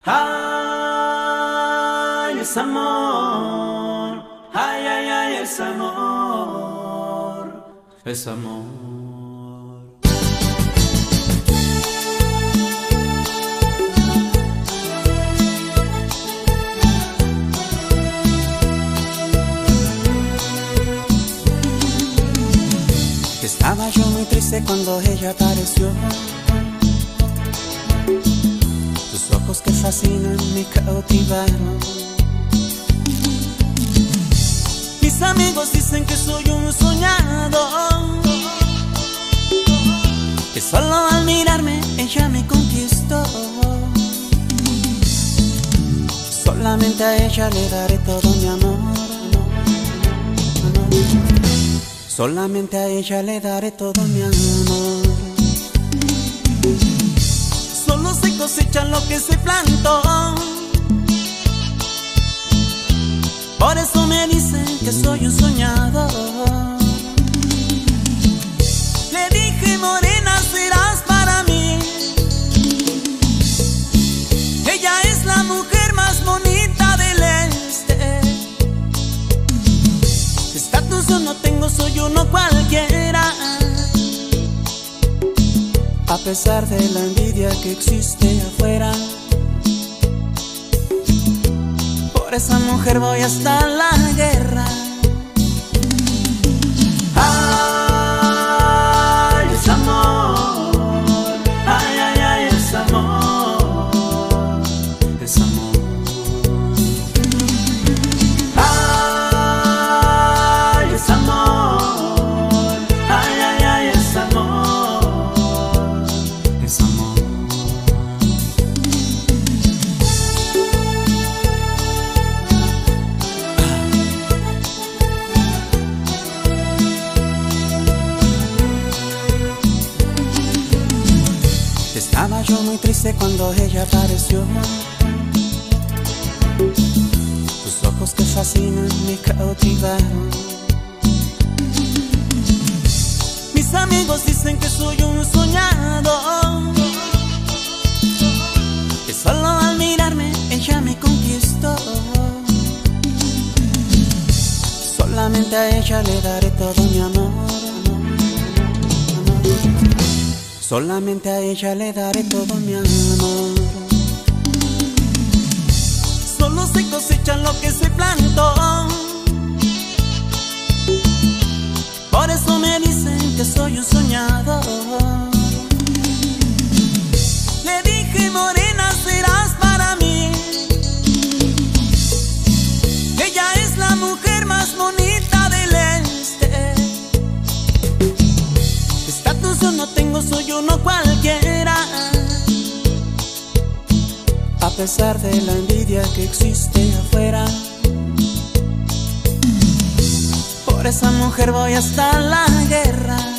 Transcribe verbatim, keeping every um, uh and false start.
Ay, es amor, ay, ay, ay, es amor, es amor. Estaba yo muy triste cuando ella apareció. Tus ojos que fascinan me cautivaron. Mis amigos dicen que soy un soñado, que solo al mirarme ella me conquistó. Solamente a ella le daré todo mi amor. Solamente a ella le daré todo mi amor. Solo se cosecha lo que se plantó. Por eso me dicen que soy un soñador. Le dije, morena, serás para mí. Ella es la mujer más bonita del este. Estatus yo no tengo, soy uno cualquiera. A pesar de la envidia que existe afuera, por esa mujer voy hasta la guerra. Ay, es amor, ay, ay, ay, es amor, es amor. Ay, es amor, ay, ay, ay, es amor, es amor. Estaba yo muy triste cuando ella apareció. Tus ojos que fascinan me cautivaron. Mis amigos dicen que soy un soñado, que solo al mirarme ella me conquistó. Solamente a ella le daré todo mi amor. Solamente a ella le daré todo mi amor. Solo se cosecha lo que se plantó. Por eso me dicen que soy un soñador. Le dije, morena, serás para mí. Ella es la mujer más bonita del este. Estatus yo no tengo, soy uno cualquiera. A pesar de la envidia que existe afuera, por esa mujer voy hasta la guerra.